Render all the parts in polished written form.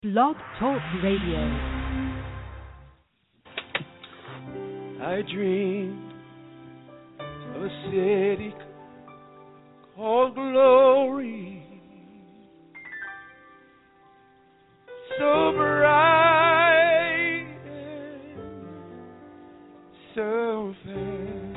Blog Talk Radio. I dream of a city called Glory, so bright and so fair.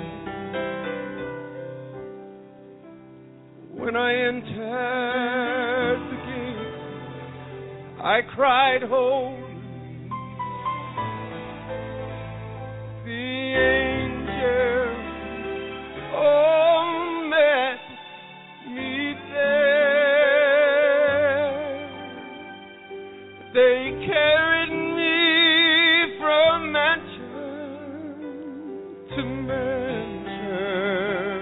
When I entered the gate, I cried, holy. The angels all met me there. They carried me from mansion to mansion.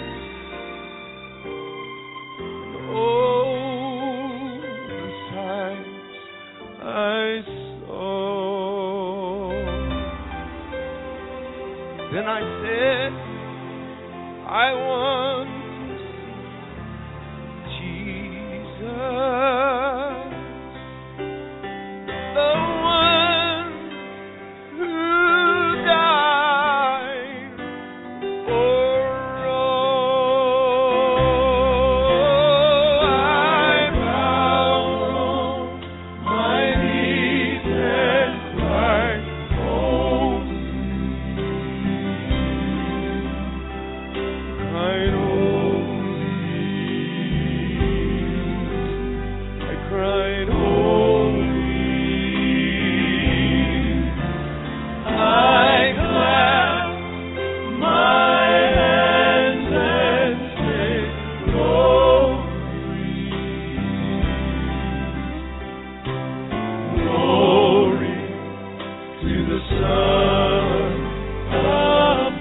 And oh, the sights I saw. Then I said, I want to see Jesus, the one who died for all. I bowed on my knees and cried, holy. Cried, holy. I cried, holy. I clapped my hands and said, glory, glory to the Son of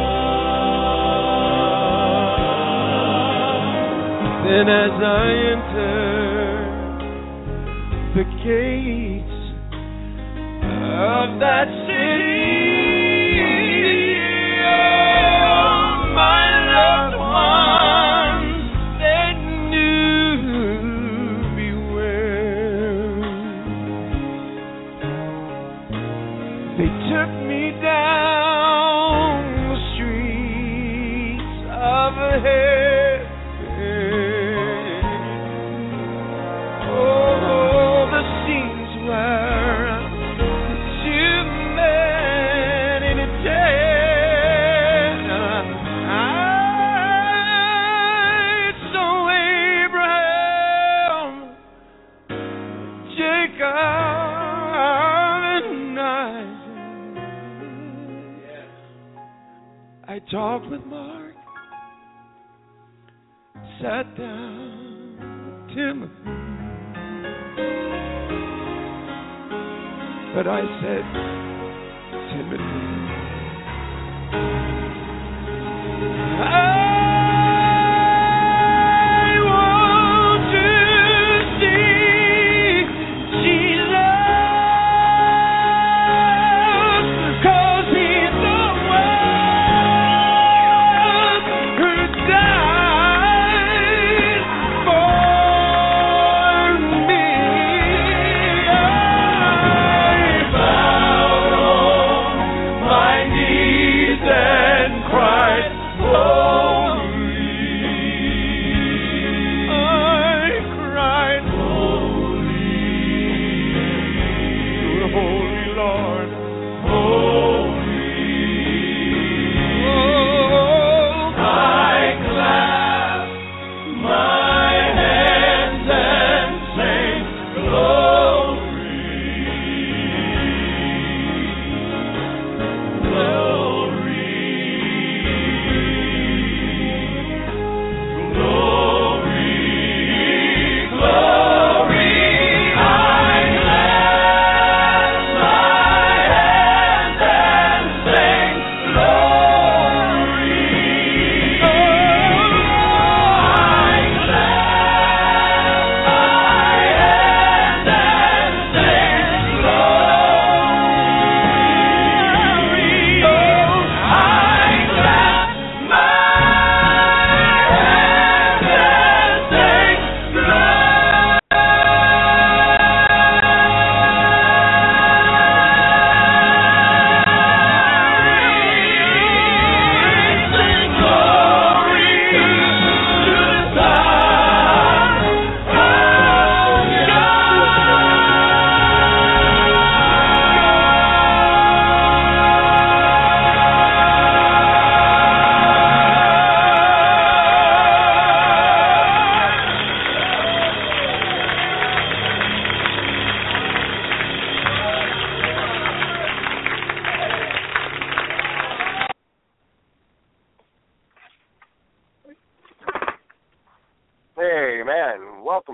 God. Then as I entered the gates of that city, oh, my loved ones, they knew me well. They took me down the streets of heaven. Oh, the scenes were too many to tell. I saw Abraham, Jacob, and Isaac. I talked with Mark, sat down with Timothy, but I said, Timothy, I want to see Jesus, 'cause he's the one who died for me. I bowed on my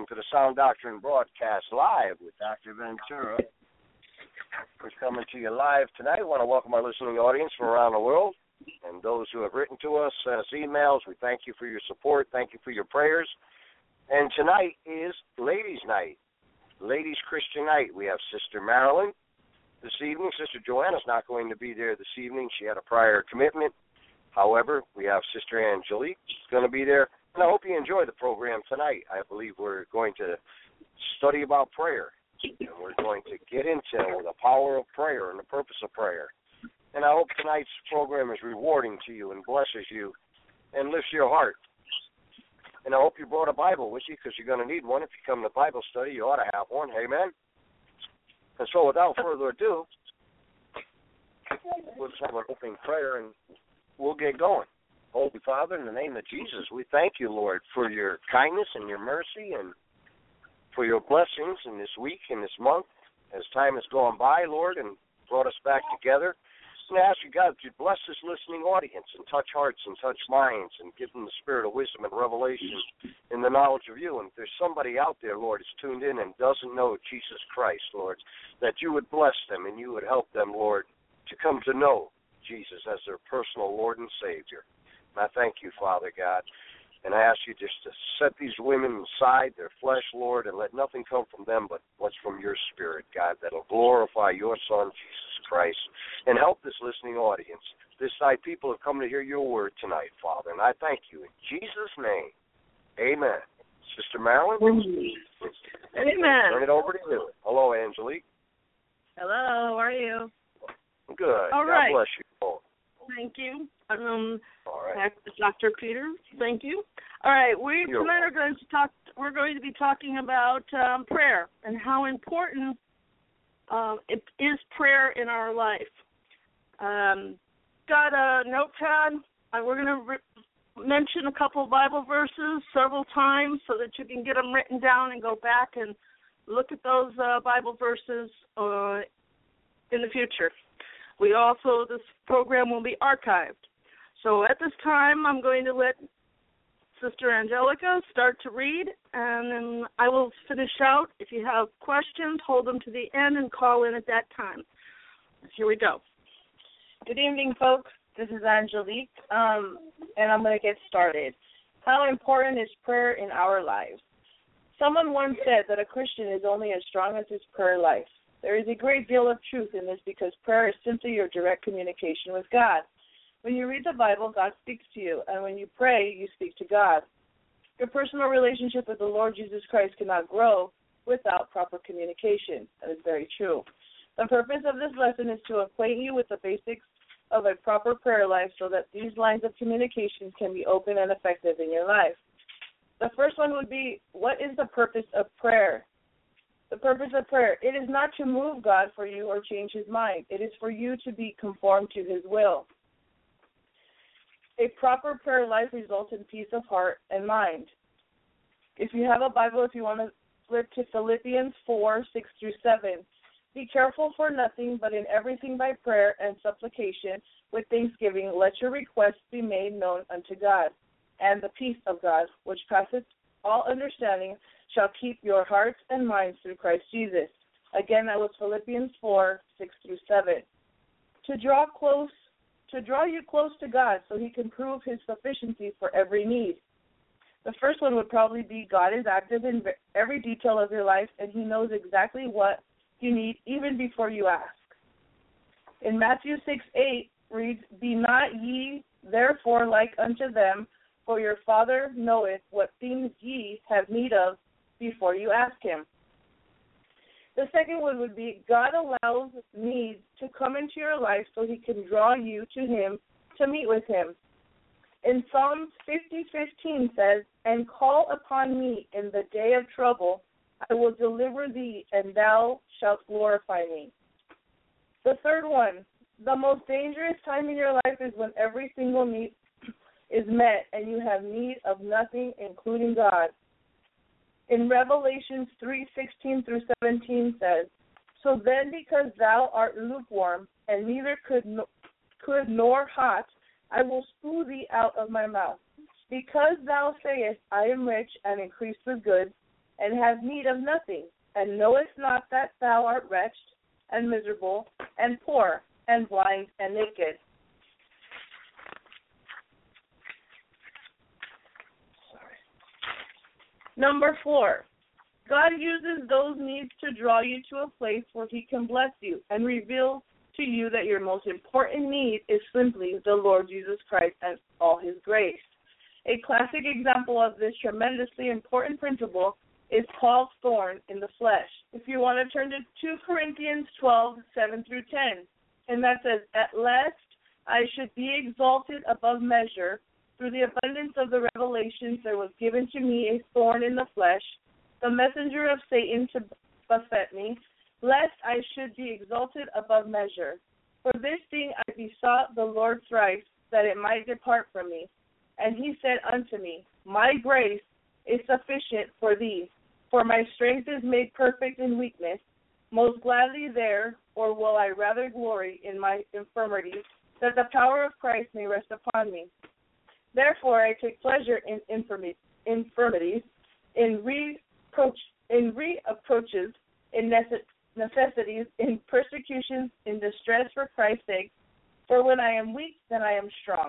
to the Sound Doctrine broadcast live with Dr. Ventura. We're coming to you live tonight. I want to welcome our listening audience from around the world and those who have written to us, sent us emails. We thank you for your support. Thank you for your prayers. And tonight is Ladies' Night, Ladies' Christian Night. We have Sister Marilyn this evening. Sister Joanna's not going to be there this evening. She had a prior commitment. However, we have Sister Angelique going to be there. And I hope you enjoy the program tonight. I believe we're going to study about prayer. And we're going to get into the power of prayer and the purpose of prayer. And I hope tonight's program is rewarding to you and blesses you and lifts your heart. And I hope you brought a Bible with you because you're going to need one. If you come to Bible study, you ought to have one. Amen? And so without further ado, we'll just have an opening prayer and we'll get going. Holy Father, in the name of Jesus, we thank you, Lord, for your kindness and your mercy and for your blessings in this week and this month as time has gone by, Lord, and brought us back together. And I ask you, God, that you bless this listening audience and touch hearts and touch minds and give them the spirit of wisdom and revelation in the knowledge of you. And if there's somebody out there, Lord, that's tuned in and doesn't know Jesus Christ, Lord, that you would bless them and you would help them, Lord, to come to know Jesus as their personal Lord and Savior. And I thank you, Father God. And I ask you just to set these women aside, their flesh, Lord, and let nothing come from them but what's from your Spirit, God, that'll glorify your Son, Jesus Christ, and help this listening audience. This side people have come to hear your word tonight, Father, and I thank you. In Jesus' name, amen. Sister Marilyn? Amen. Turn it over to you. Hello, Angelique. Hello, how are you? Good. All God right. bless you both. Thank you. All right. Dr. Peter, thank you. All right, You're tonight welcome. we're going to be talking about prayer and how important it is prayer in our life. Got a notepad. We're going to mention a couple of Bible verses several times so that you can get them written down and go back and look at those Bible verses in the future. This program will be archived. So at this time, I'm going to let Sister Angelica start to read, and then I will finish out. If you have questions, hold them to the end and call in at that time. Here we go. Good evening, folks. This is Angelique, and I'm going to get started. How important is prayer in our lives? Someone once said that a Christian is only as strong as his prayer life. There is a great deal of truth in this because prayer is simply your direct communication with God. When you read the Bible, God speaks to you, and when you pray, you speak to God. Your personal relationship with the Lord Jesus Christ cannot grow without proper communication. That is very true. The purpose of this lesson is to acquaint you with the basics of a proper prayer life so that these lines of communication can be open and effective in your life. The first one would be, what is the purpose of prayer? The purpose of prayer, it is not to move God for you or change his mind. It is for you to be conformed to his will. A proper prayer life results in peace of heart and mind. If you have a Bible, if you want to flip to Philippians 4, 6 through 7, be careful for nothing, but in everything by prayer and supplication with thanksgiving, let your requests be made known unto God. And the peace of God, which passeth all understanding, shall keep your hearts and minds through Christ Jesus. Again, that was Philippians 4, 6 through 7. To draw you close to God so he can prove his sufficiency for every need. The first one would probably be God is active in every detail of your life, and he knows exactly what you need even before you ask. In Matthew 6:8 reads, Be not ye therefore like unto them, for your Father knoweth what things ye have need of before you ask him. The second one would be God allows needs to come into your life so he can draw you to him to meet with him. In Psalms 50:15 says, And call upon me in the day of trouble, I will deliver thee, and thou shalt glorify me. The third one, the most dangerous time in your life is when every single need is met and you have need of nothing, including God. In Revelations 3:16 through 17 says, So then because thou art lukewarm, and neither could nor hot, I will spew thee out of my mouth. Because thou sayest, I am rich and increased with goods, and have need of nothing, and knowest not that thou art wretched, and miserable, and poor, and blind, and naked. Number 4, God uses those needs to draw you to a place where he can bless you and reveal to you that your most important need is simply the Lord Jesus Christ and all his grace. A classic example of this tremendously important principle is Paul's thorn in the flesh. If you want to turn to 2 Corinthians 12, 7 through 10, and that says, At last I should be exalted above measure. Through the abundance of the revelations there was given to me a thorn in the flesh, the messenger of Satan to buffet me, lest I should be exalted above measure. For this thing I besought the Lord thrice, that it might depart from me. And he said unto me, My grace is sufficient for thee, for my strength is made perfect in weakness. Most gladly there, or will I rather glory in my infirmities, that the power of Christ may rest upon me. Therefore I take pleasure in infirmities, in reproaches, in necessities, in persecutions, in distress for Christ's sake. For when I am weak, then I am strong.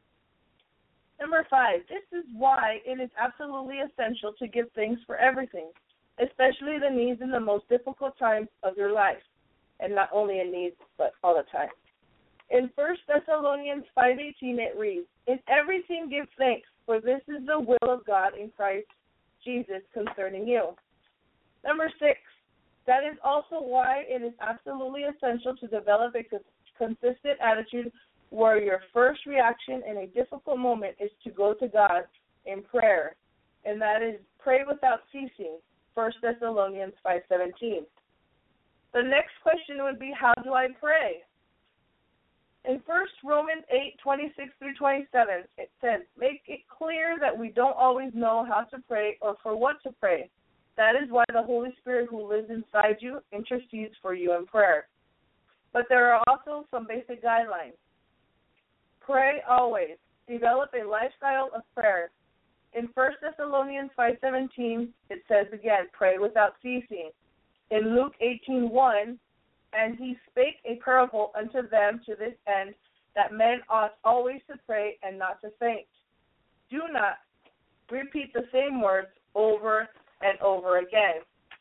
Number 5, this is why it is absolutely essential to give thanks for everything, especially the needs in the most difficult times of your life, and not only in needs, but all the time. In 1 Thessalonians 5:18 it reads, In everything give thanks, for this is the will of God in Christ Jesus concerning you. Number 6, that is also why it is absolutely essential to develop a consistent attitude where your first reaction in a difficult moment is to go to God in prayer, and that is pray without ceasing, 1 Thessalonians 5:17. The next question would be, how do I pray? In 1 Romans 8:26 through 27, it says, Make it clear that we don't always know how to pray or for what to pray. That is why the Holy Spirit who lives inside you intercedes for you in prayer. But there are also some basic guidelines. Pray always. Develop a lifestyle of prayer. In 1 Thessalonians 5:17, it says again, pray without ceasing. In Luke 18:1, and he spake a parable unto them to this end, that men ought always to pray and not to faint. Do not repeat the same words over and over again.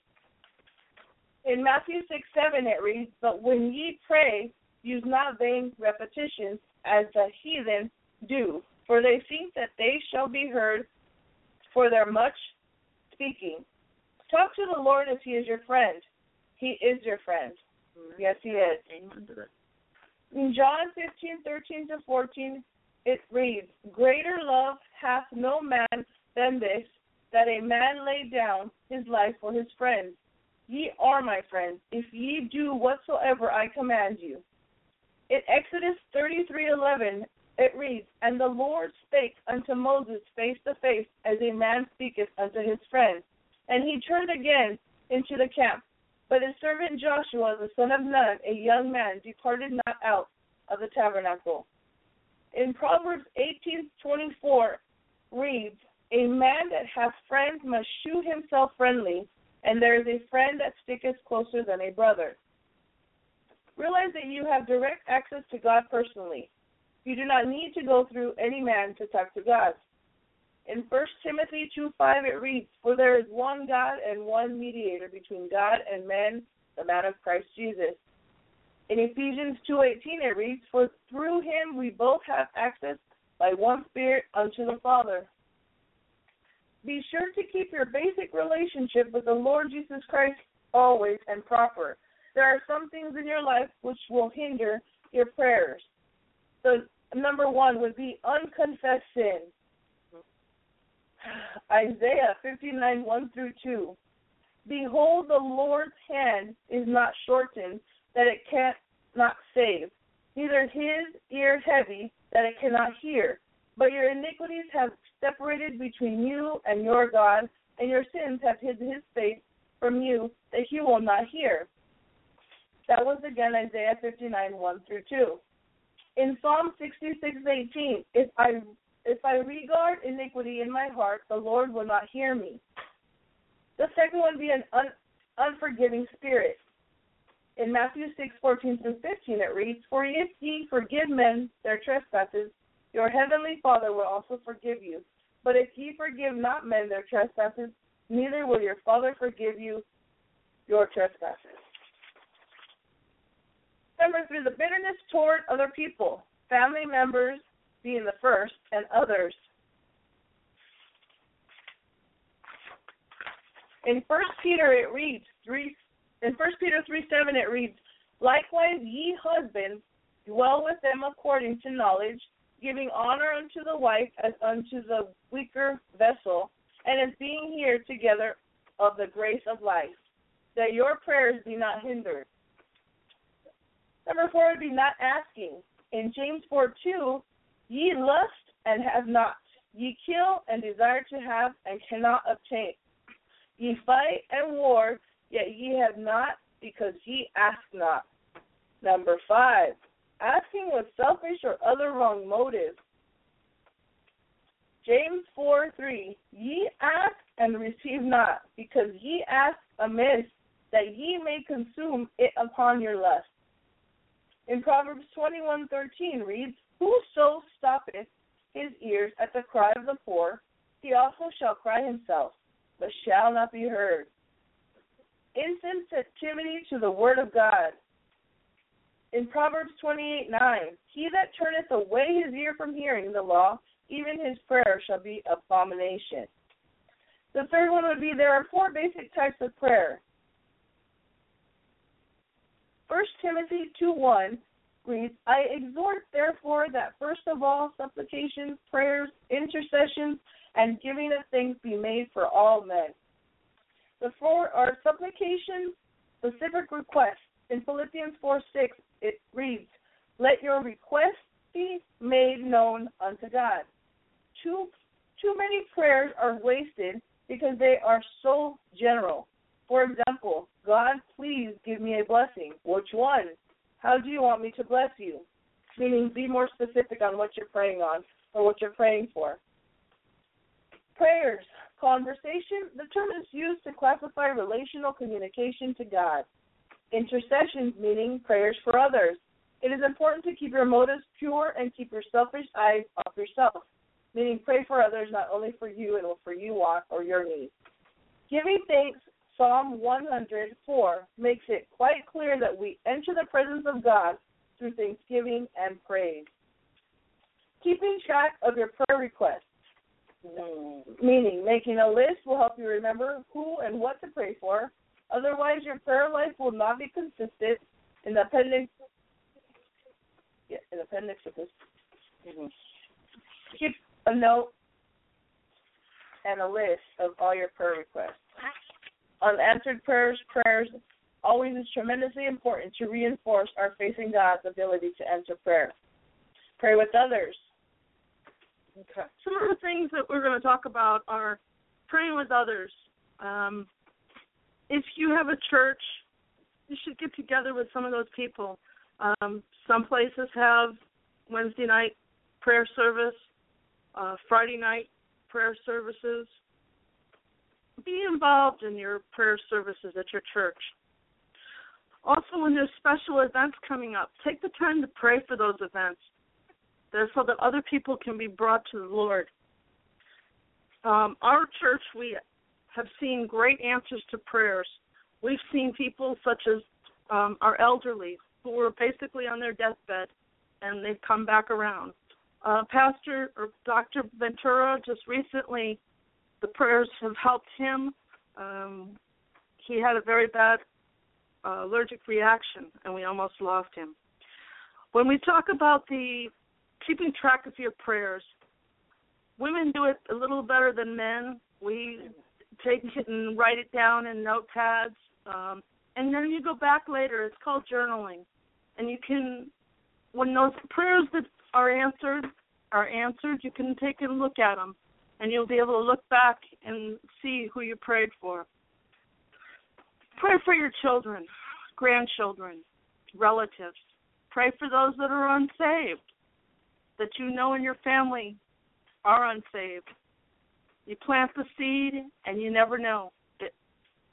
In Matthew 6:7 it reads, But when ye pray, use not vain repetitions, as the heathen do, for they think that they shall be heard for their much speaking. Talk to the Lord as he is your friend. He is your friend. Yes, he is. In John 15:13-14, it reads, Greater love hath no man than this, that a man lay down his life for his friends. Ye are my friends, if ye do whatsoever I command you. In Exodus 33:11, it reads, And the Lord spake unto Moses face to face, as a man speaketh unto his friend. And he turned again into the camp. But his servant Joshua, the son of Nun, a young man, departed not out of the tabernacle. In Proverbs 18:24 reads, A man that hath friends must shew himself friendly, and there is a friend that sticketh closer than a brother. Realize that you have direct access to God personally. You do not need to go through any man to talk to God. In 1 Timothy 2:5 it reads, For there is one God and one mediator between God and men, the man of Christ Jesus. In Ephesians 2:18 it reads, For through him we both have access by one Spirit unto the Father. Be sure to keep your basic relationship with the Lord Jesus Christ always and proper. There are some things in your life which will hinder your prayers. So number 1 would be unconfessed sin. Isaiah 59:1-2. Behold, the Lord's hand is not shortened, that it cannot save, neither his ear heavy, that it cannot hear. But your iniquities have separated between you and your God, and your sins have hid his face from you, that he will not hear. That was again Isaiah 59:1-2. In Psalm 66:18, if I regard iniquity in my heart, the Lord will not hear me. The second one would be an unforgiving spirit. In Matthew 6:14-15, it reads, "For if ye forgive men their trespasses, your heavenly Father will also forgive you. But if ye forgive not men their trespasses, neither will your Father forgive you your trespasses." Number 3, the bitterness toward other people, family members being the first, and others. In 1 Peter it reads, in 1 Peter 3:7 it reads, "Likewise ye husbands, dwell with them according to knowledge, giving honor unto the wife as unto the weaker vessel, and as being here together of the grace of life, that your prayers be not hindered." Number 4 would be not asking. In James 4:2, "Ye lust and have not. Ye kill and desire to have and cannot obtain. Ye fight and war, yet ye have not, because ye ask not." Number 5, asking with selfish or other wrong motives. James 4:3, "Ye ask and receive not, because ye ask amiss, that ye may consume it upon your lust." In Proverbs 21:13 reads, "Whoso stoppeth his ears at the cry of the poor, he also shall cry himself, but shall not be heard." Insensitivity to the word of God. In Proverbs 28:9, "He that turneth away his ear from hearing the law, even his prayer shall be abomination." The third one would be, there are 4 basic types of prayer. 1 Timothy 2:1 reads, "I exhort therefore that first of all supplications, prayers, intercessions, and giving of thanks be made for all men." The 4 are supplications, specific requests. In Philippians 4:6 it reads, "Let your requests be made known unto God." Too many prayers are wasted because they are so general. For example, "God, please give me a blessing." Which one? How do you want me to bless you? Meaning, be more specific on what you're praying on or what you're praying for. Prayers, conversation, the term is used to classify relational communication to God. Intercessions, meaning prayers for others. It is important to keep your motives pure and keep your selfish eyes off yourself, meaning pray for others, not only for you and what for you want or your needs. Giving thanks, Psalm 104 makes it quite clear that we enter the presence of God through thanksgiving and praise. Keeping track of your prayer requests, meaning making a list will help you remember who and what to pray for. Otherwise, your prayer life will not be consistent. In the appendix of this, keep a note and a list of all your prayer requests. Unanswered prayers always is tremendously important to reinforce our faith in God's ability to answer prayer. Pray with others. Okay. Some of the things that we're going to talk about are praying with others. If you have a church, you should get together with some of those people. Some places have Wednesday night prayer service, Friday night prayer services. Be involved in your prayer services at your church. Also, when there's special events coming up, take the time to pray for those events so that other people can be brought to the Lord. Our church, we have seen great answers to prayers. We've seen people such as our elderly who were basically on their deathbed, and they've come back around. Pastor or Dr. Ventura just recently, the prayers have helped him. He had a very bad allergic reaction, and we almost lost him. When we talk about the keeping track of your prayers, women do it a little better than men. We take it and write it down in notepads, and then you go back later. It's called journaling. And you can, when those prayers that are answered, you can take and look at them, and you'll be able to look back and see who you prayed for. Pray for your children, grandchildren, relatives. Pray for those that are unsaved, that you know in your family are unsaved. You plant the seed, and you never know.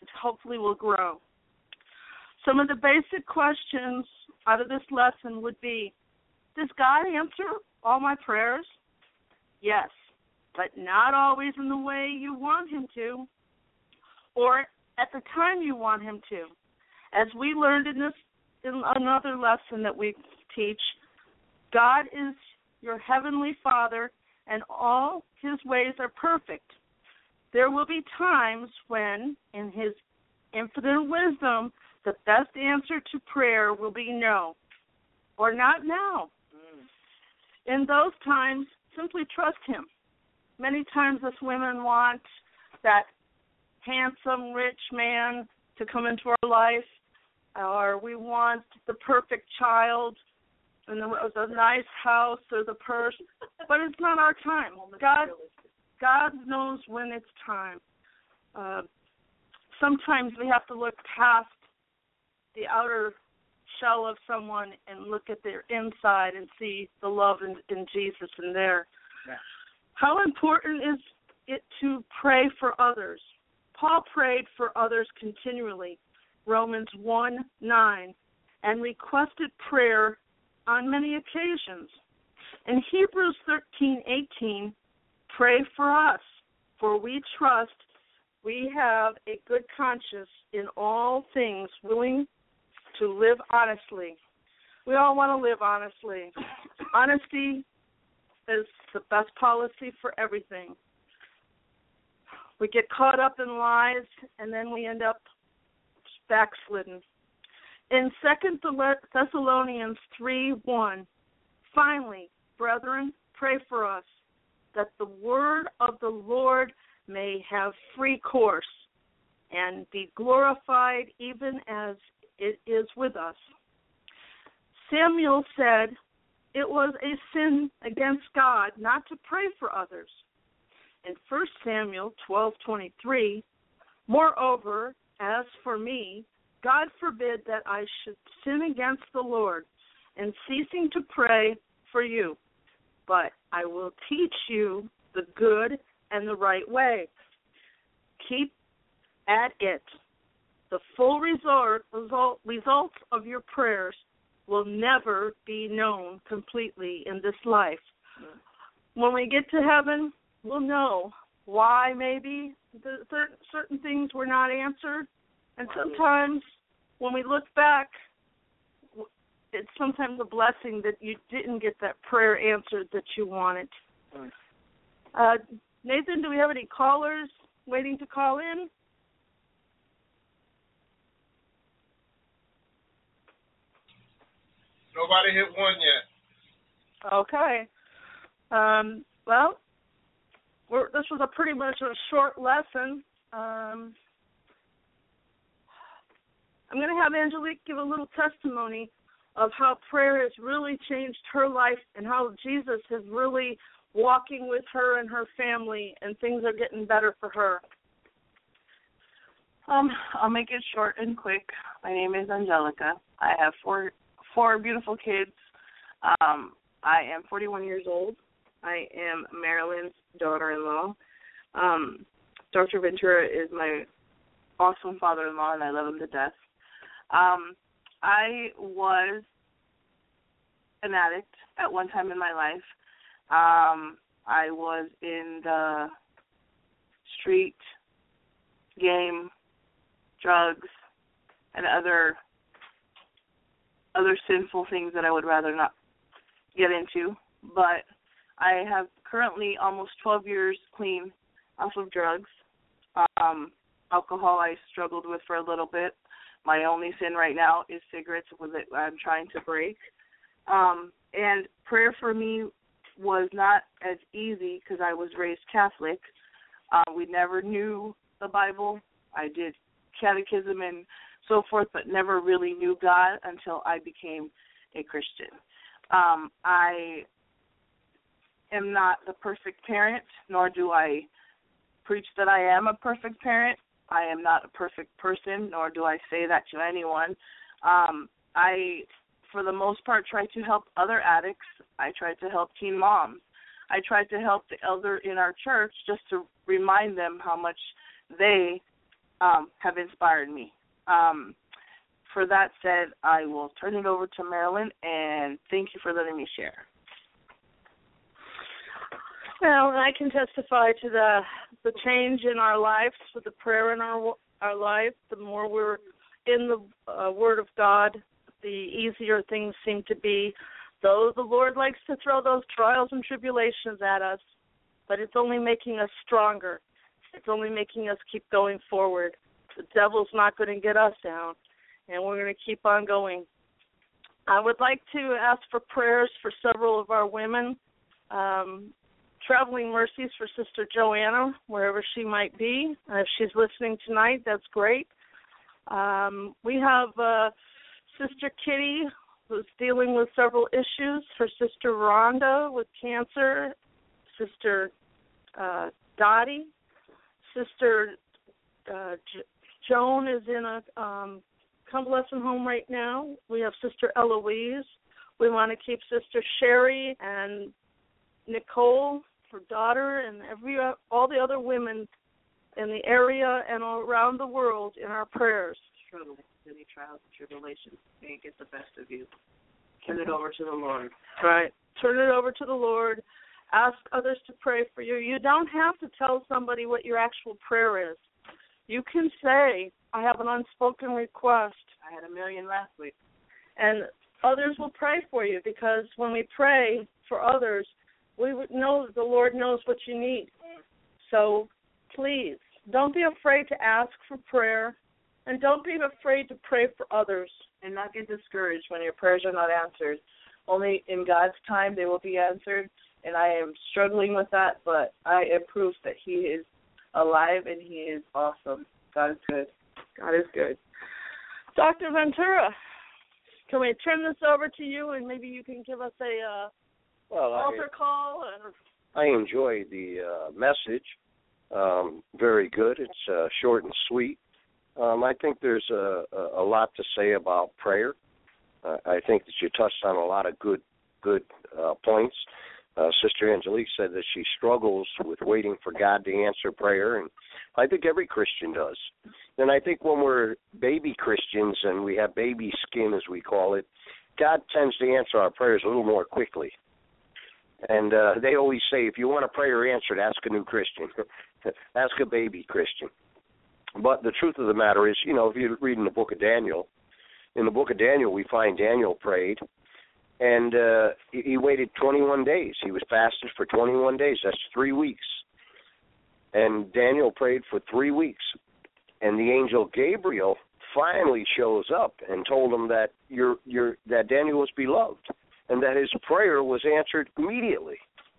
hopefully will grow. Some of the basic questions out of this lesson would be, does God answer all my prayers? Yes, but not always in the way you want him to or at the time you want him to. As we learned in another lesson that we teach, God is your heavenly Father, and all his ways are perfect. There will be times when, in his infinite wisdom, the best answer to prayer will be no, or not now. In those times, simply trust him. Many times us women want that handsome, rich man to come into our life, or we want the perfect child and the nice house or the purse, but it's not our time. God knows when it's time. Sometimes we have to look past the outer shell of someone and look at their inside and see the love in Jesus in there. Yeah. How important is it to pray for others? Paul prayed for others continually, Romans 1:9, and requested prayer on many occasions. In Hebrews 13:18, pray for us, for we trust we have a good conscience in all things, willing to live honestly. We all want to live honestly. Honesty is the best policy for everything. We get caught up in lies, and then we end up backslidden. In 2 Thessalonians 3:1, finally, brethren, pray for us, that the word of the Lord may have free course and be glorified even as it is with us. Samuel said it was a sin against God not to pray for others. In 1 Samuel 12:23, moreover, as for me, God forbid that I should sin against the Lord in ceasing to pray for you, but I will teach you the good and the right way. Keep at it. The full results of your prayers will never be known completely in this life. When we get to heaven, we'll know why maybe certain things were not answered. And sometimes when we look back, it's sometimes a blessing that you didn't get that prayer answered that you wanted. Nathan, do we have any callers waiting to call in? Nobody hit one yet. Okay. Well, this was pretty much a short lesson. I'm going to have Angelique give a little testimony of how prayer has really changed her life and how Jesus is really walking with her and her family, and things are getting better for her. I'll make it short and quick. My name is Angelica. I have four beautiful kids. I am 41 years old. I am Marilyn's daughter-in-law. Dr. Ventura is my awesome father-in-law, and I love him to death. I was an addict at one time in my life. I was in the street, game, drugs, and other sinful things that I would rather not get into. But I have currently almost 12 years clean off of drugs. Alcohol I struggled with for a little bit. My only sin right now is cigarettes, with it I'm trying to break. And prayer for me was not as easy because I was raised Catholic. We never knew the Bible. I did catechism and so forth, but never really knew God until I became a Christian. I am not the perfect parent, nor do I preach that I am a perfect parent. I am not a perfect person, nor do I say that to anyone. I, for the most part, try to help other addicts. I try to help teen moms. I try to help the elder in our church just to remind them how much they have inspired me. For that said, I will turn it over to Marilyn, and thank you for letting me share. Well, I can testify to the change in our lives, with the prayer in our life. The more we're in the Word of God, the easier things seem to be. Though the Lord likes to throw those trials and tribulations at us, but it's only making us stronger. It's only making us keep going forward. The devil's not going to get us down, and we're going to keep on going. I would like to ask for prayers for several of our women. Traveling mercies for Sister Joanna, wherever she might be. If she's listening tonight, that's great. We have Sister Kitty, who's dealing with several issues. Her sister Rhonda with cancer. Sister Dottie. Sister Joan is in a convalescent home right now. We have Sister Eloise. We want to keep Sister Sherry and Nicole, her daughter, and all the other women in the area and all around the world in our prayers. Struggle with any trials and tribulations. May it get the best of you. Turn it over to the Lord. Right. Turn it over to the Lord. Ask others to pray for you. You don't have to tell somebody what your actual prayer is. You can say, I have an unspoken request. I had a million last week. And others will pray for you, because when we pray for others, we would know that the Lord knows what you need. So please, don't be afraid to ask for prayer, and don't be afraid to pray for others. And not get discouraged when your prayers are not answered. Only in God's time they will be answered, and I am struggling with that, but I am proof that He is alive and He is awesome. God is good. God is good. Dr. Ventura, can we turn this over to you, and maybe you can give us a altar call? I enjoy the message. Very good. It's short and sweet. I think there's a lot to say about prayer. I think that you touched on a lot of good points. Sister Angelique said that she struggles with waiting for God to answer prayer, and I think every Christian does. And I think when we're baby Christians and we have baby skin, as we call it, God tends to answer our prayers a little more quickly. And they always say, if you want a prayer answered, ask a new Christian. Ask a baby Christian. But the truth of the matter is, if you read in the book of Daniel, we find Daniel prayed, and he waited 21 days. He was fasted for 21 days. That's 3 weeks. And Daniel prayed for 3 weeks. And the angel Gabriel finally shows up and told him that that Daniel was beloved, and that his prayer was answered immediately,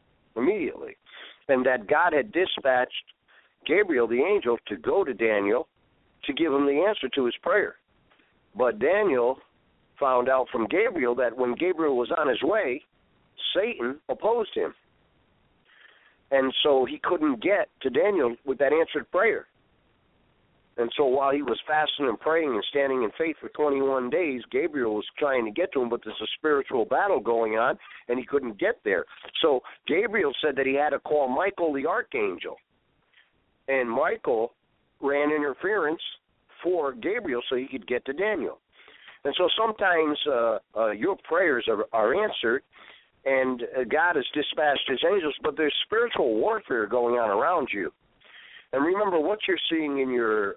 and that God had dispatched Gabriel, the angel, to go to Daniel to give him the answer to his prayer. But Daniel found out from Gabriel that when Gabriel was on his way, Satan opposed him. And so he couldn't get to Daniel with that answered prayer. And so while he was fasting and praying and standing in faith for 21 days, Gabriel was trying to get to him, but there's a spiritual battle going on, and he couldn't get there. So Gabriel said that he had to call Michael the archangel. And Michael ran interference for Gabriel so he could get to Daniel. And so sometimes your prayers are answered, and God has dispatched his angels, but there's spiritual warfare going on around you. And remember, what you're seeing in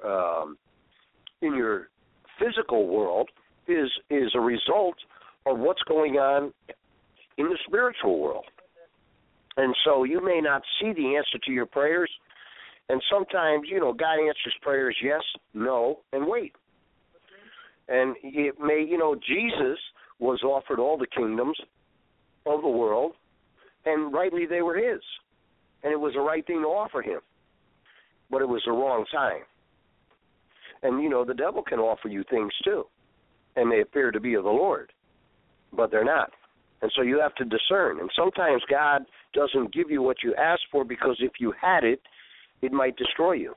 your physical world is a result of what's going on in the spiritual world. And so you may not see the answer to your prayers, and sometimes, God answers prayers yes, no, and wait. And it may, Jesus was offered all the kingdoms of the world, and rightly they were his. And it was the right thing to offer him. But it was the wrong time. And, the devil can offer you things too, and they appear to be of the Lord, but they're not. And so you have to discern. And sometimes God doesn't give you what you ask for, because if you had it, it might destroy you.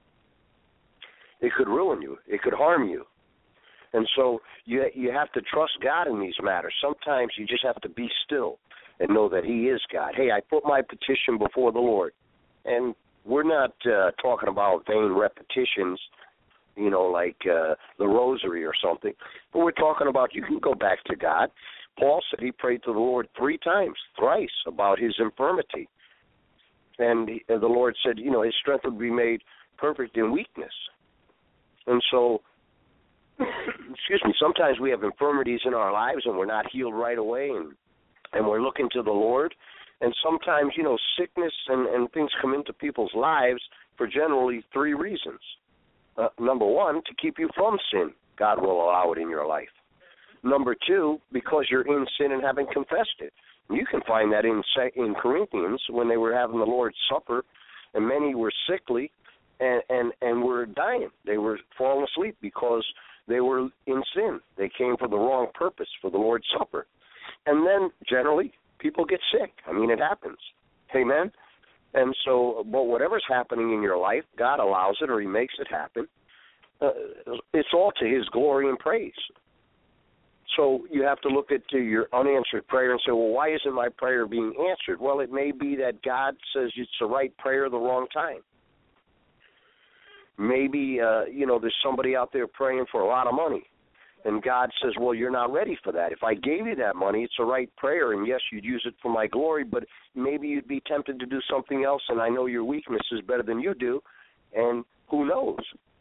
It could ruin you. It could harm you. And so you have to trust God in these matters. Sometimes you just have to be still and know that he is God. Hey, I put my petition before the Lord. And we're not talking about vain repetitions like the rosary or something. But we're talking about you can go back to God. Paul said he prayed to the Lord thrice about his infirmity. And the Lord said, his strength would be made perfect in weakness. And so, sometimes we have infirmities in our lives and we're not healed right away, and we're looking to the Lord. And sometimes, sickness and things come into people's lives for generally 3 reasons. Number 1, to keep you from sin. God will allow it in your life. Number 2, because you're in sin and haven't confessed it. You can find that in Corinthians when they were having the Lord's Supper, and many were sickly and were dying. They were falling asleep because they were in sin. They came for the wrong purpose for the Lord's Supper. And then, generally, people get sick. It happens. Amen? And so, but whatever's happening in your life, God allows it or he makes it happen. It's all to his glory and praise. So you have to look at your unanswered prayer and say, well, why isn't my prayer being answered? Well, it may be that God says it's the right prayer at the wrong time. Maybe, there's somebody out there praying for a lot of money, and God says, well, you're not ready for that. If I gave you that money, it's the right prayer, and yes, you'd use it for my glory, but maybe you'd be tempted to do something else, and I know your weakness is better than you do, and who knows?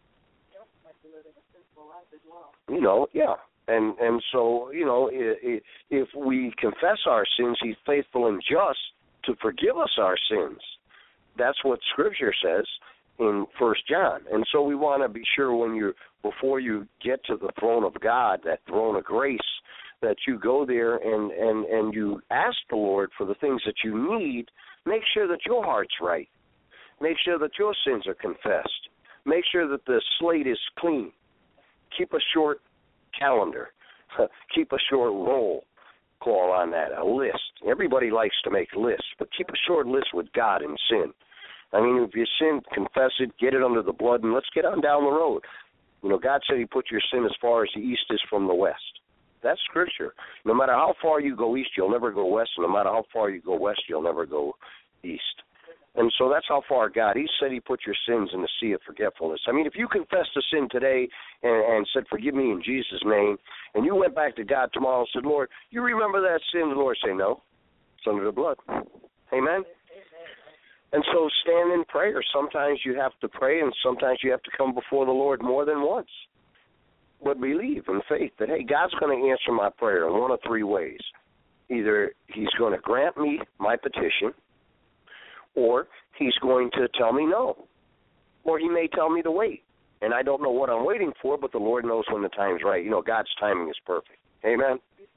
Yeah. And so, if we confess our sins, he's faithful and just to forgive us our sins. That's what Scripture says in 1 John. And so we want to be sure before you get to the throne of God, that throne of grace, that you go there and you ask the Lord for the things that you need. Make sure that your heart's right. Make sure that your sins are confessed. Make sure that the slate is clean. Keep a short calendar. Keep a short roll call on that, a list. Everybody likes to make lists, but keep a short list with God and sin. If you sin, confess it, get it under the blood, and let's get on down the road. God said he put your sin as far as the east is from the west. That's Scripture. No matter how far you go east, you'll never go west, and no matter how far you go west, you'll never go east. And so that's how far he said he put your sins in the sea of forgetfulness. If you confessed a sin today and said, forgive me in Jesus' name, and you went back to God tomorrow and said, Lord, you remember that sin? The Lord say, no, it's under the blood. Amen? And so stand in prayer. Sometimes you have to pray, and sometimes you have to come before the Lord more than once. But believe in faith that, hey, God's going to answer my prayer in one of 3 ways. Either he's going to grant me my petition, or he's going to tell me no, or he may tell me to wait. And I don't know what I'm waiting for, but the Lord knows when the time's right. God's timing is perfect. Amen?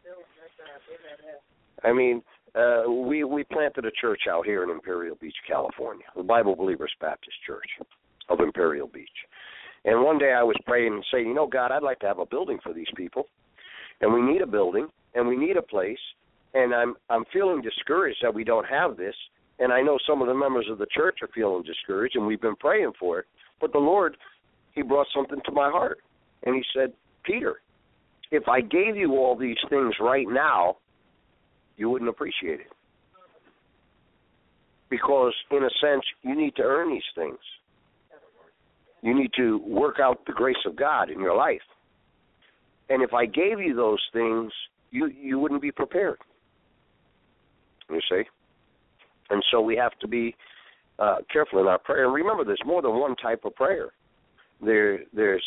We planted a church out here in Imperial Beach, California, the Bible Believers Baptist Church of Imperial Beach. And one day I was praying and saying, God, I'd like to have a building for these people. And we need a building, and we need a place. And I'm feeling discouraged that we don't have this. And I know some of the members of the church are feeling discouraged, and we've been praying for it. But the Lord, he brought something to my heart. And he said, Peter, if I gave you all these things right now, you wouldn't appreciate it. Because, in a sense, you need to earn these things. You need to work out the grace of God in your life. And if I gave you those things, you wouldn't be prepared. You see? And so we have to be careful in our prayer. And remember, there's more than one type of prayer. There's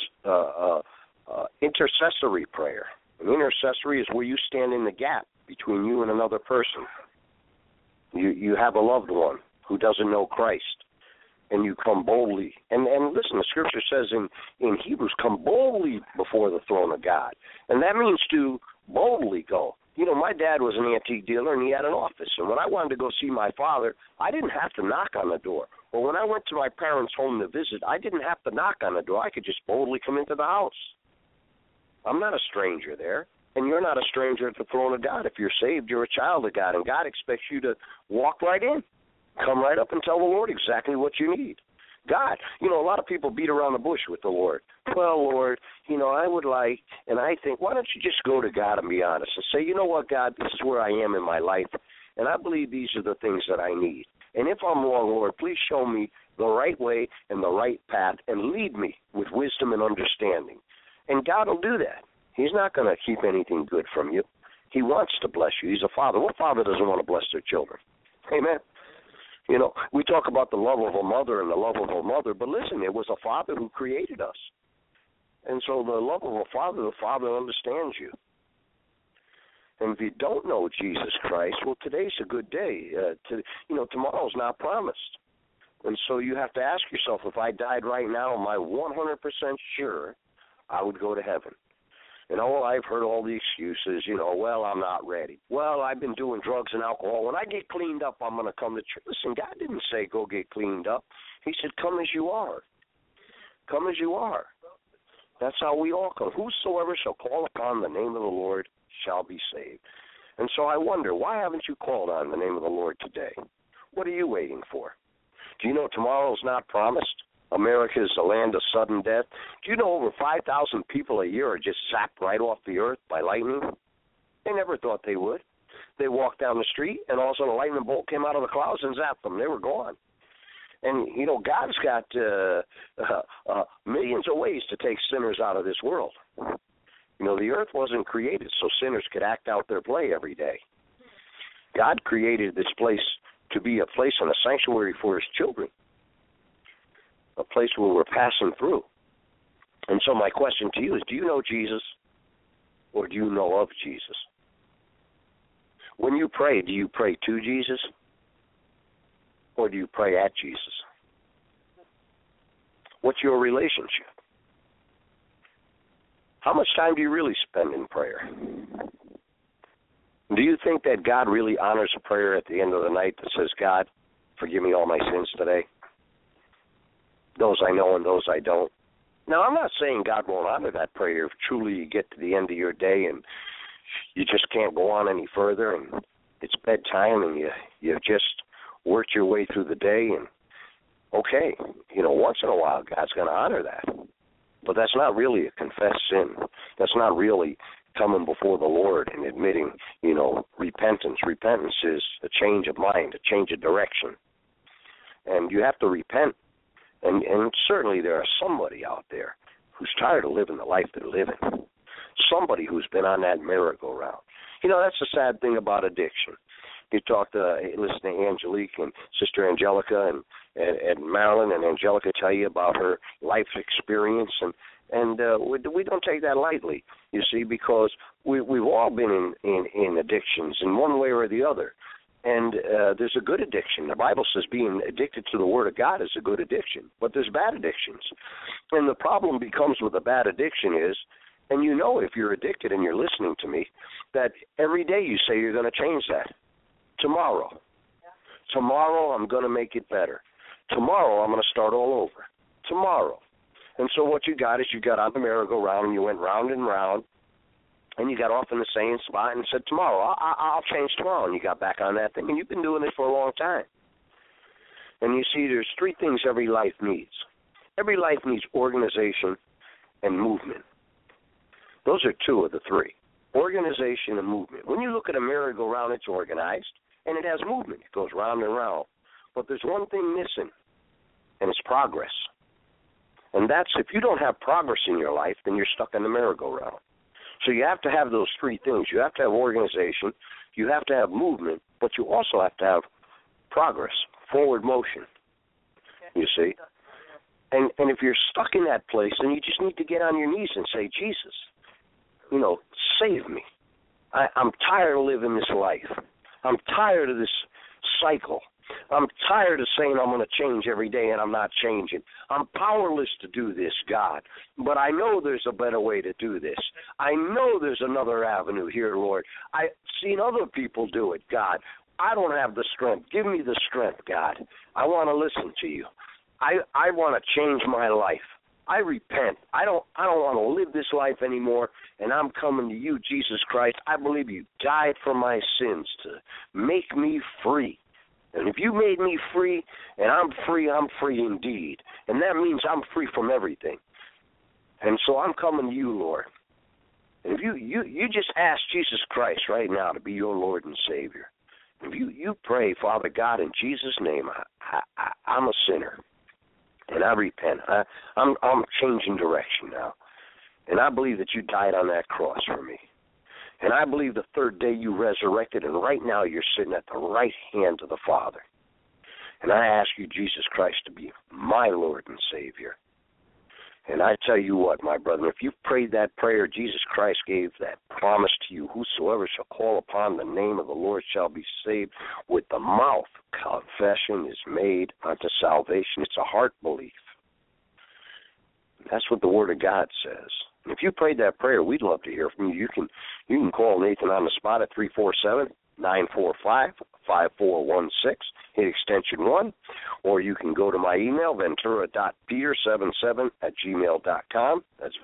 intercessory prayer. And intercessory is where you stand in the gap between you and another person. You have a loved one who doesn't know Christ, and you come boldly. And listen, the Scripture says in Hebrews, come boldly before the throne of God. And that means to boldly go. My dad was an antique dealer, and he had an office. And when I wanted to go see my father, I didn't have to knock on the door. Or when I went to my parents' home to visit, I didn't have to knock on the door. I could just boldly come into the house. I'm not a stranger there. And you're not a stranger at the throne of God. If you're saved, you're a child of God, and God expects you to walk right in. Come right up and tell the Lord exactly what you need. God, a lot of people beat around the bush with the Lord. Well, Lord, I would like, and I think, why don't you just go to God and be honest and say, you know what, God, this is where I am in my life, and I believe these are the things that I need. And if I'm wrong, Lord, please show me the right way and the right path and lead me with wisdom and understanding. And God will do that. He's not going to keep anything good from you. He wants to bless you. He's a father. What father doesn't want to bless their children? Amen. You know, we talk about the love of a mother and the love of a mother, but listen, it was a father who created us. And so the love of a father, the father understands you. And if you don't know Jesus Christ, well, today's a good day. Tomorrow's not promised. And so you have to ask yourself, if I died right now, am I 100% sure I would go to heaven? And I've heard all the excuses, well, I'm not ready. Well, I've been doing drugs and alcohol. When I get cleaned up, I'm going to come to church. Listen, God didn't say go get cleaned up. He said, come as you are. Come as you are. That's how we all come. Whosoever shall call upon the name of the Lord shall be saved. And so I wonder, why haven't you called on the name of the Lord today? What are you waiting for? Do you know tomorrow's not promised? America is the land of sudden death. Do you know over 5,000 people a year are just zapped right off the earth by lightning? They never thought they would. They walked down the street, and all of a sudden a lightning bolt came out of the clouds and zapped them. They were gone. And, God's got millions of ways to take sinners out of this world. The earth wasn't created so sinners could act out their play every day. God created this place to be a place and a sanctuary for his children, a place where we're passing through. And so my question to you is, do you know Jesus or do you know of Jesus? When you pray, do you pray to Jesus or do you pray at Jesus? What's your relationship? How much time do you really spend in prayer? Do you think that God really honors a prayer at the end of the night that says, God, forgive me all my sins today? Those I know and those I don't. Now, I'm not saying God won't honor that prayer if truly you get to the end of your day and you just can't go on any further and it's bedtime and you just worked your way through the day and, okay, once in a while God's going to honor that. But that's not really a confessed sin. That's not really coming before the Lord and admitting, repentance. Repentance is a change of mind, a change of direction. And you have to repent. And certainly there are somebody out there who's tired of living the life they're living. Somebody who's been on that merry-go-round. That's the sad thing about addiction. You listen to Angelique and Sister Angelica and Marilyn and Angelica tell you about her life experience, and we don't take that lightly, you see, because we've all been in addictions in one way or the other. And there's a good addiction. The Bible says being addicted to the Word of God is a good addiction, but there's bad addictions. And the problem becomes with a bad addiction is, and if you're addicted and you're listening to me, that every day you say you're going to change that. Tomorrow I'm going to make it better. Tomorrow I'm going to start all over. Tomorrow. And so what you got is you got on the merry-go-round and you went round and round, and you got off in the same spot and said, tomorrow, I'll change tomorrow. And you got back on that thing, and you've been doing it for a long time. And you see, there's three things every life needs. Every life needs organization and movement. Those are two of the three, organization and movement. When you look at a merry-go-round, it's organized, and it has movement. It goes round and round. But there's one thing missing, and it's progress. And that's, if you don't have progress in your life, then you're stuck in the merry-go-round. So you have to have those three things. You have to have organization, you have to have movement, but you also have to have progress, forward motion, you see. And if you're stuck in that place, then you just need to get on your knees and say, Jesus, save me. I'm tired of living this life. I'm tired of this cycle. I'm tired of saying I'm going to change every day and I'm not changing. I'm powerless to do this, God, but I know there's a better way to do this. I know there's another avenue here, Lord. I've seen other people do it, God. I don't have the strength. Give me the strength, God. I want to listen to you. I want to change my life. I repent. I don't want to live this life anymore, and I'm coming to you, Jesus Christ. I believe you died for my sins to make me free. And if you made me free, and I'm free indeed. And that means I'm free from everything. And so I'm coming to you, Lord. And if you just ask Jesus Christ right now to be your Lord and Savior, If you pray, Father God, in Jesus' name, I'm a sinner, and I repent. I'm changing direction now, and I believe that you died on that cross for me. And I believe the third day you resurrected, and right now you're sitting at the right hand of the Father. And I ask you, Jesus Christ, to be my Lord and Savior. And I tell you what, my brother, if you've prayed that prayer, Jesus Christ gave that promise to you, whosoever shall call upon the name of the Lord shall be saved. With the mouth, confession is made unto salvation. It's a heart belief. That's what the Word of God says. And if you prayed that prayer, we'd love to hear from you. You can call Nathan on the spot at 347-945-5416, hit extension 1, or you can go to my email, ventura.peter77@gmail.com. That's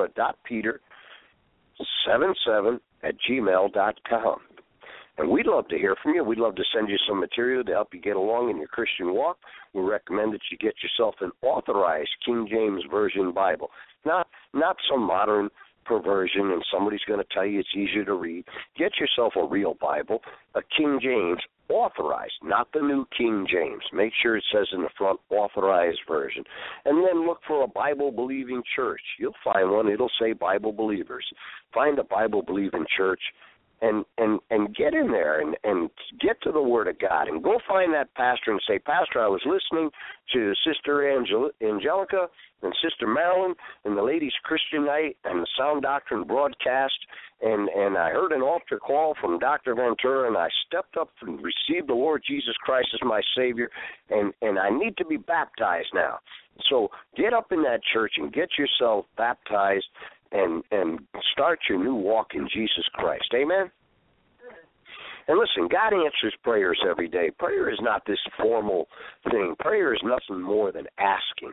ventura.peter77@gmail.com. And we'd love to hear from you. We'd love to send you some material to help you get along in your Christian walk. We recommend that you get yourself an authorized King James Version Bible, not some modern perversion and somebody's going to tell you it's easier to read. Get yourself a real Bible, a King James authorized, not the New King James. Make sure it says in the front authorized version. And then look for a Bible-believing church. You'll find one. It'll say Bible Believers. Find a Bible-believing church and get in there and get to the Word of God and go find that pastor and say, Pastor, I was listening to Sister Angelica and Sister Marilyn and the Ladies Christian Night and the Sound Doctrine broadcast, and I heard an altar call from Dr. Ventura, and I stepped up and received the Lord Jesus Christ as my Savior, and I need to be baptized now. So get up in that church and get yourself baptized and start your new walk in Jesus Christ. Amen? And listen, God answers prayers every day. Prayer is not this formal thing. Prayer is nothing more than asking.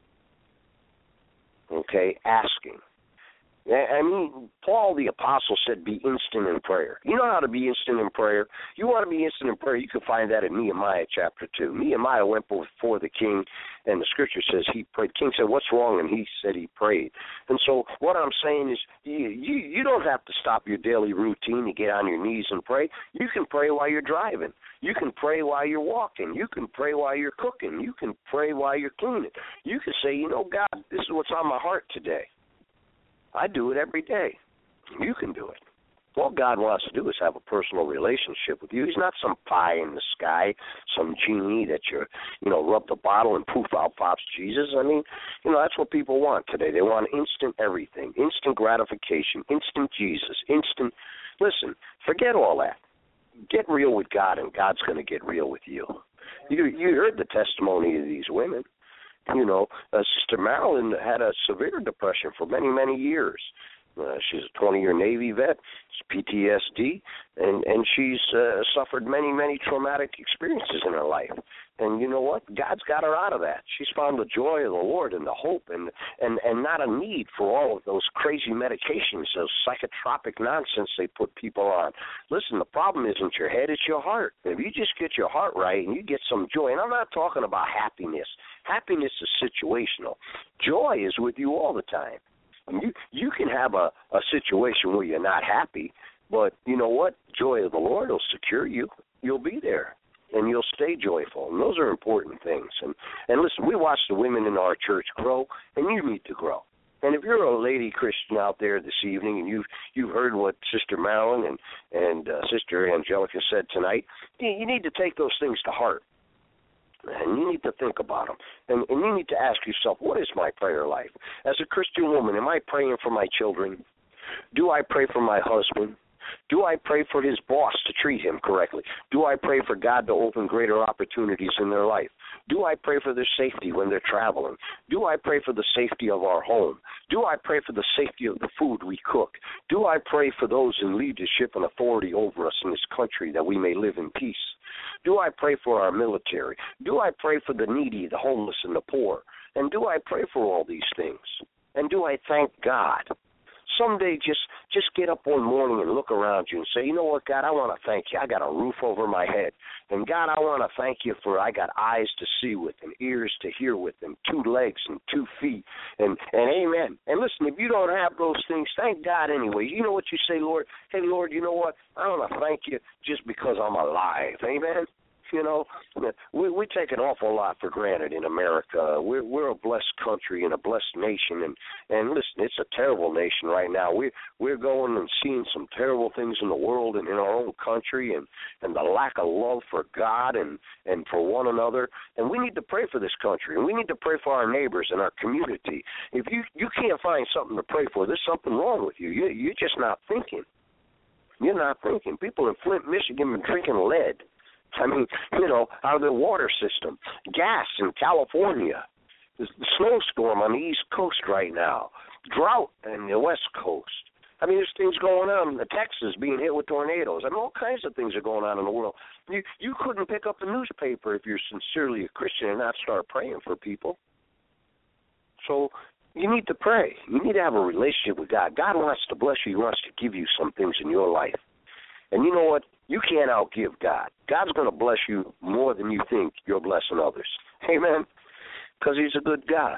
Okay, asking. I mean, Paul the Apostle said be instant in prayer. You know how to be instant in prayer? You want to be instant in prayer, you can find that in Nehemiah chapter 2. Nehemiah went before the king, and the scripture says he prayed. King said, what's wrong? And he said he prayed. And so what I'm saying is you don't have to stop your daily routine to get on your knees and pray. You can pray while you're driving. You can pray while you're walking. You can pray while you're cooking. You can pray while you're cleaning. You can say, you know, God, this is what's on my heart today. I do it every day. You can do it. All God wants to do is have a personal relationship with you. He's not some pie in the sky, some genie that rub the bottle and poof, out pops Jesus. I mean, that's what people want today. They want instant everything, instant gratification, instant Jesus, instant. Listen, forget all that. Get real with God, and God's going to get real with you. You heard the testimony of these women. Sister Marilyn had a severe depression for many, many years. She's a 20-year Navy vet, PTSD, and she's suffered many, many traumatic experiences in her life. And you know what? God's got her out of that. She's found the joy of the Lord and the hope and not a need for all of those crazy medications, those psychotropic nonsense they put people on. Listen, the problem isn't your head, it's your heart. If you just get your heart right and you get some joy, and I'm not talking about happiness. Happiness is situational. Joy is with you all the time. You can have a situation where you're not happy, but you know what? Joy of the Lord will secure you. You'll be there, and you'll stay joyful. And those are important things. And listen, we watch the women in our church grow, and you need to grow. And if you're a lady Christian out there this evening, and you've heard what Sister Marilyn and Sister Angelica said tonight, you need to take those things to heart. And you need to think about them. And you need to ask yourself, what is my prayer life? As a Christian woman, am I praying for my children? Do I pray for my husband? Do I pray for his boss to treat him correctly? Do I pray for God to open greater opportunities in their life? Do I pray for their safety when they're traveling? Do I pray for the safety of our home? Do I pray for the safety of the food we cook? Do I pray for those in leadership and authority over us in this country that we may live in peace? Do I pray for our military? Do I pray for the needy, the homeless, and the poor? And do I pray for all these things? And do I thank God? someday just get up one morning and look around you and say, you know what, God, I want to thank you. I got a roof over my head. And, God, I want to thank you for I got eyes to see with and ears to hear with and 2 legs and 2 feet. And amen. And listen, if you don't have those things, thank God anyway. You know what you say, Lord? Hey, Lord, you know what? I want to thank you just because I'm alive. Amen. You know, we take an awful lot for granted in America. We're a blessed country and a blessed nation, and listen, it's a terrible nation right now. We're going and seeing some terrible things in the world and in our own country, and the lack of love for God and for one another. And we need to pray for this country, and we need to pray for our neighbors and our community. If you can't find something to pray for, there's something wrong with you. You're just not thinking. You're not thinking. People in Flint, Michigan, have been drinking lead. I mean, you know, out of their water system. Gas in California. The snowstorm on the East Coast right now. Drought in the West Coast. I mean, there's things going on. Texas being hit with tornadoes. I mean, all kinds of things are going on in the world. You couldn't pick up the newspaper if you're sincerely a Christian and not start praying for people. So you need to pray. You need to have a relationship with God. God wants to bless you. He wants to give you some things in your life. And you know what? You can't outgive God. God's going to bless you more than you think you're blessing others. Amen? Because he's a good God.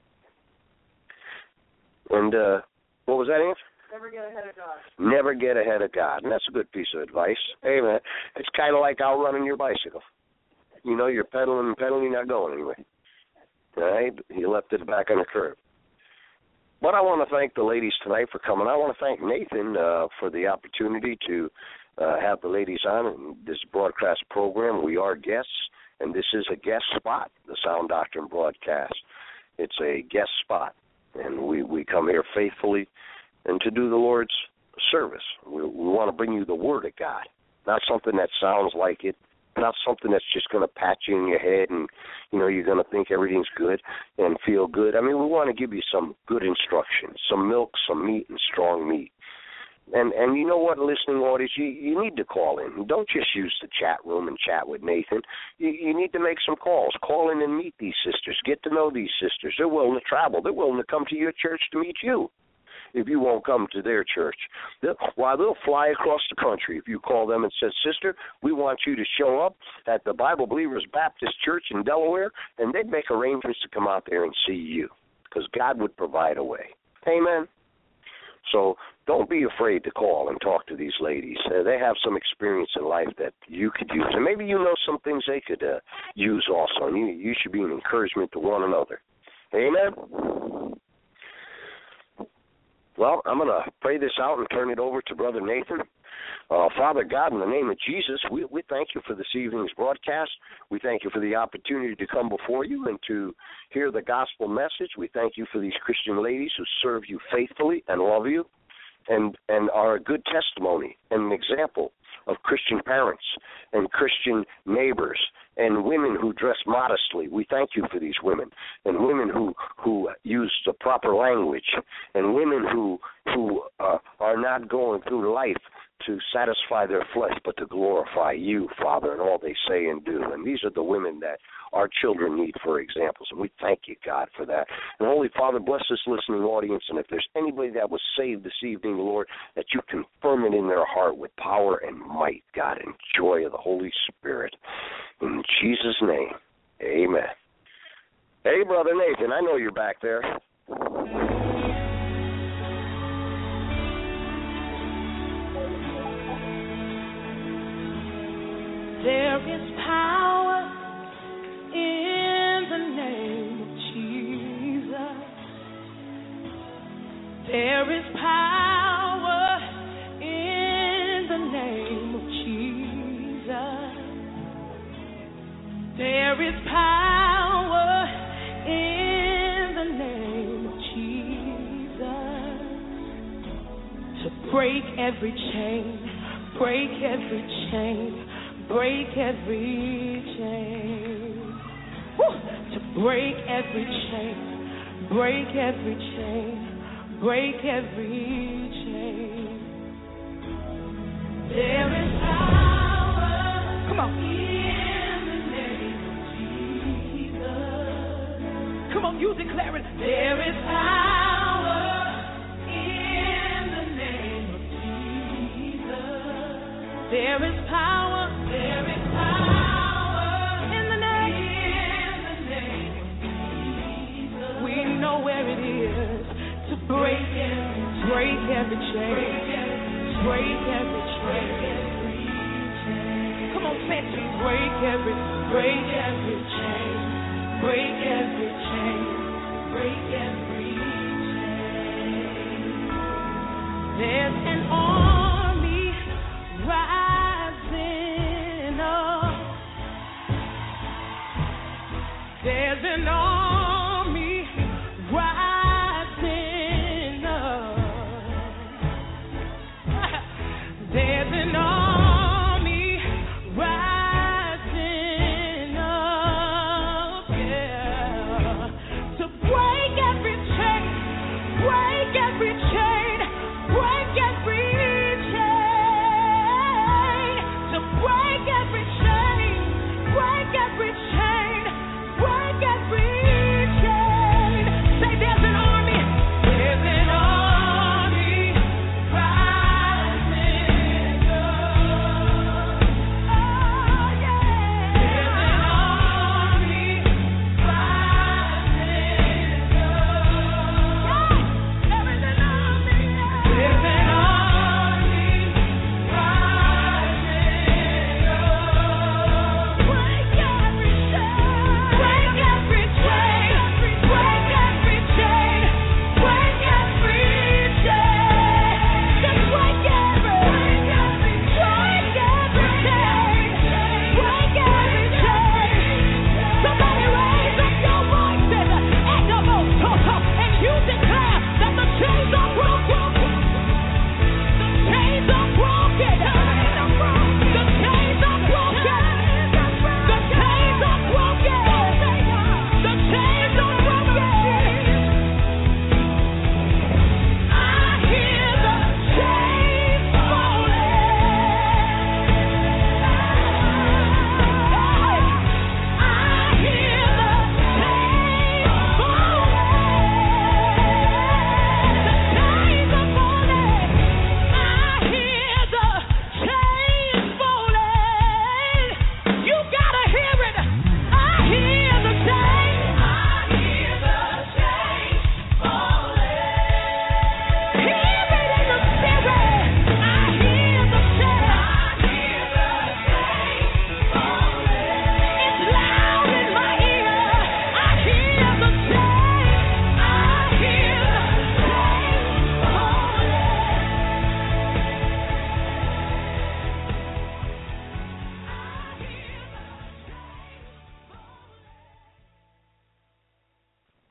And what was that answer? Never get ahead of God. Never get ahead of God. And that's a good piece of advice. Amen. It's kind of like outrunning your bicycle. You know, you're pedaling, you're not going anywhere. All right? You left it back on the curb. But I want to thank the ladies tonight for coming. I want to thank Nathan for the opportunity to have the ladies on in this broadcast program. We are guests, and this is a guest spot, the Sound Doctrine broadcast. It's a guest spot, and we come here faithfully and to do the Lord's service. We want to bring you the Word of God, not something that sounds like it, not something that's just going to pat you in your head and, you know, you're going to think everything's good and feel good. I mean, we want to give you some good instruction, some milk, some meat, and strong meat. And you know what, listening audience, you need to call in. Don't just use the chat room and chat with Nathan. You need to make some calls. Call in and meet these sisters. Get to know these sisters. They're willing to travel. They're willing to come to your church to meet you if you won't come to their church. They'll fly across the country if you call them and say, sister, we want you to show up at the Bible Believers Baptist Church in Delaware, and they'd make arrangements to come out there and see you because God would provide a way. Amen. So don't be afraid to call and talk to these ladies. They have some experience in life that you could use. And maybe you know some things they could use also. And you should be an encouragement to one another. Amen? Well, I'm going to pray this out and turn it over to Brother Nathan. Father God, in the name of Jesus, we thank you for this evening's broadcast. We thank you for the opportunity to come before you and to hear the gospel message. We thank you for these Christian ladies who serve you faithfully and love you and are a good testimony and an example of Christian parents and Christian neighbors and women who dress modestly. We thank you for these women, and women who use the proper language, and women who are not going through life to satisfy their flesh, but to glorify you, Father, in all they say and do. And these are the women that our children need for examples, and we thank you, God, for that. And Holy Father, bless this listening audience, and if there's anybody that was saved this evening, Lord, that you confirm it in their heart with power and might, God, and joy of the Holy Spirit. In Jesus' name, amen. Hey, Brother Nathan, I know you're back there. There is power in the name of Jesus. There is power in the name of Jesus. There is power in the name of Jesus to break every chain, break every chain. Break every chain. Woo! To break every chain. Break every chain. Break every chain. There is power. Come on. In the name of Jesus. Come on, you declare it. There is power in There is power. There is power in the name of Jesus. We know where it is to break every chain. Break every chain. Come on, say it. Break every chain. Break every chain. Break every chain. There's an army rising up. There's an army rising up. There's an